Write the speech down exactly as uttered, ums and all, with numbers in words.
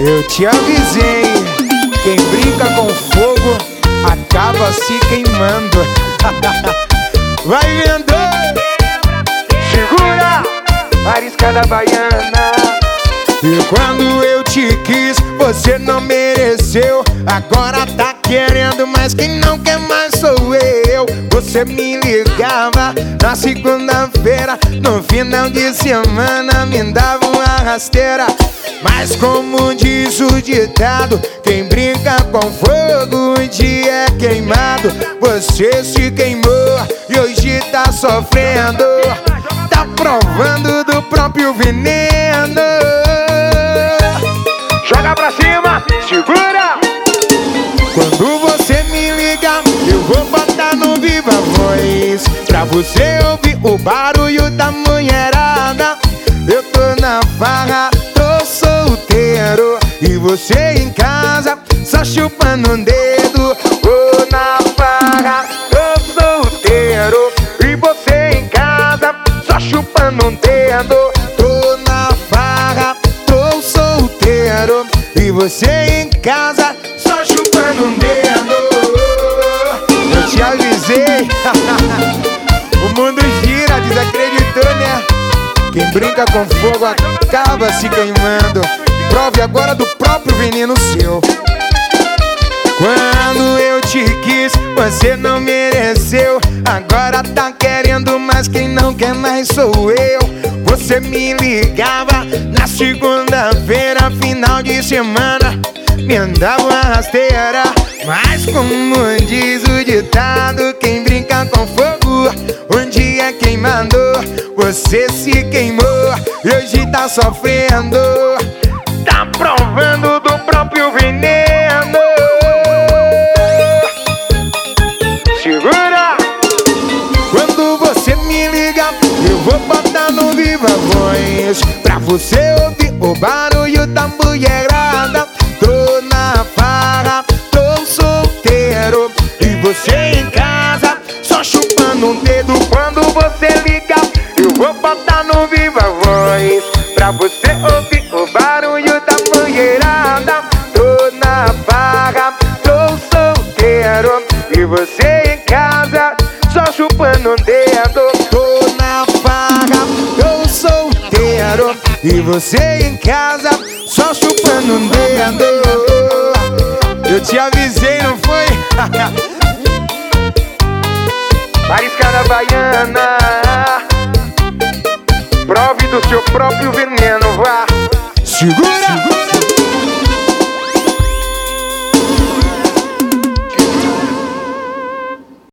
Eu te avisei, quem brinca com fogo acaba se queimando. Vai vendo, segura, arisca da baiana. E quando eu te quis, você não mereceu. Agora tá querendo, mas quem não quer mais sou eu. Você me ligava na segunda-feira, no final de semana me dava uma rasteira. Mas como diz o ditado, quem brinca com fogo um dia é queimado. Você se queimou e hoje tá sofrendo, tá provando do próprio veneno. Joga pra cima, segura. Quando você me liga, eu vou botar no Viva Voz, pra você ouvir o barulho da mulherada. Eu tô na farra, tô solteiro, e você em casa, só chupando um dedo. Tô na farra, tô solteiro, e você em casa, só chupando um dedo. Tô na farra, tô solteiro, e você em casa, só chupando um dedo. Eu te avisei. O mundo gira, desacreditou, né? Quem brinca com fogo acaba se queimando. Prove agora do próprio veneno seu. Quando eu te quis, você não mereceu. Agora tá querendo, mas quem não quer mais sou eu. Você me ligava na segunda-feira, final de semana, me dava uma rasteira. Mas como diz o ditado, quem brinca com fogo um dia é queimado. Você se queimou e hoje tá sofrendo, tá provando do próprio veneno. Segura! Quando você me liga, eu vou botar no Viva Voz, pra você ouvir o barulho da mulherada. Tô na farra, tô solteiro, e você em casa, só chupando um dedo. Quando você liga, eu vou botar no Viva Voz, pra você ouvir o barulho da mulherada. Tô na farra, tô solteiro, e você em casa, só chupando um dedo. Tô na farra, tô solteiro, e você em casa, só chupando um dedo. Eu te avisei, não foi? Arisca da baiana, prove do seu próprio veneno, vá. Segura! Segura!